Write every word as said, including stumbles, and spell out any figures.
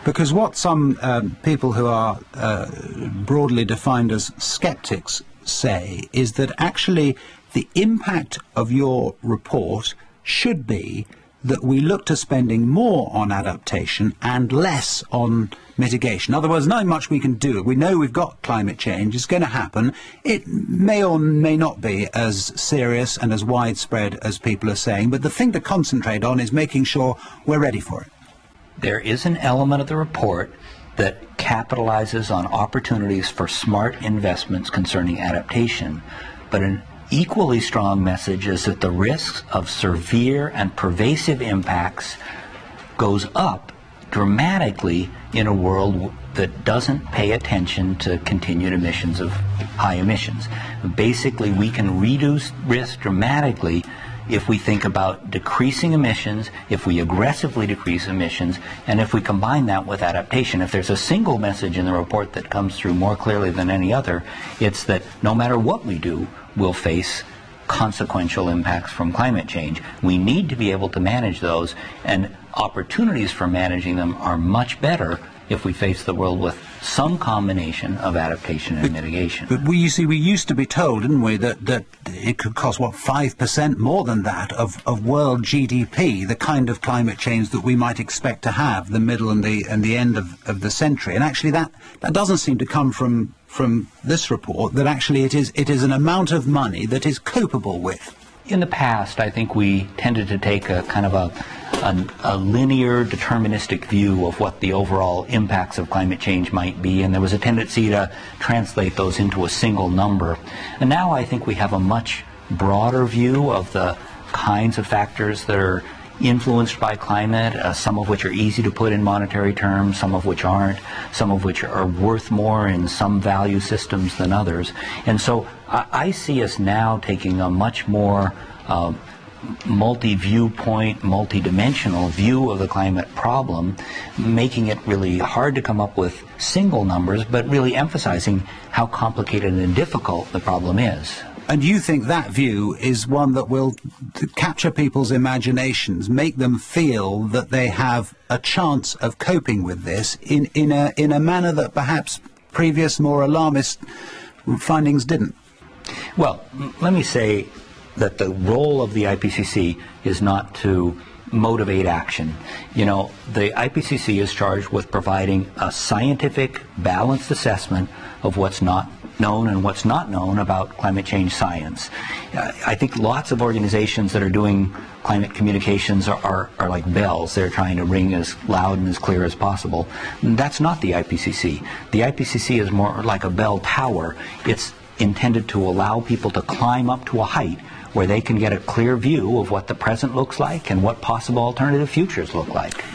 Because what some um, people who are uh, broadly defined as skeptics say is that actually the impact of your report should be that we look to spending more on adaptation and less on mitigation. In other words, not much we can do. We know we've got climate change. It's going to happen. It may or may not be as serious and as widespread as people are saying, but the thing to concentrate on is making sure we're ready for it. There is an element of the report that capitalizes on opportunities for smart investments concerning adaptation, but an equally strong message is that the risks of severe and pervasive impacts goes up dramatically in a world that doesn't pay attention to continued emissions of high emissions. Basically, we can reduce risk dramatically if we think about decreasing emissions, if we aggressively decrease emissions, and if we combine that with adaptation. If there's a single message in the report that comes through more clearly than any other, it's that no matter what we do, we'll face consequential impacts from climate change. We need to be able to manage those, and opportunities for managing them are much better if we face the world with some combination of adaptation and but, mitigation. But we, you see, we used to be told, didn't we, that, that it could cost, what, five percent more than that of, of world G D P, the kind of climate change that we might expect to have the middle and the, and the end of, of the century. And actually that, that doesn't seem to come from, from this report, that actually it is, it is an amount of money that is copable with. In the past, I think we tended to take a kind of a, a, a linear, deterministic view of what the overall impacts of climate change might be, and there was a tendency to translate those into a single number. And now I think we have a much broader view of the kinds of factors that are influenced by climate, uh, some of which are easy to put in monetary terms, some of which aren't, some of which are worth more in some value systems than others. And so I, I see us now taking a much more uh, multi-viewpoint, multi-dimensional view of the climate problem, making it really hard to come up with single numbers, but really emphasizing how complicated and difficult the problem is. And you think that view is one that will capture people's imaginations, make them feel that they have a chance of coping with this in, in, a, in a manner that perhaps previous, more alarmist findings didn't? Well, let me say that the role of the I P C C is not to motivate action. You know, the I P C C is charged with providing a scientific, balanced assessment of what's not known and what's not known about climate change science. Uh, I think lots of organizations that are doing climate communications are, are, are like bells. They're trying to ring as loud and as clear as possible. That's not the I P C C. The I P C C is more like a bell tower. It's intended to allow people to climb up to a height where they can get a clear view of what the present looks like and what possible alternative futures look like.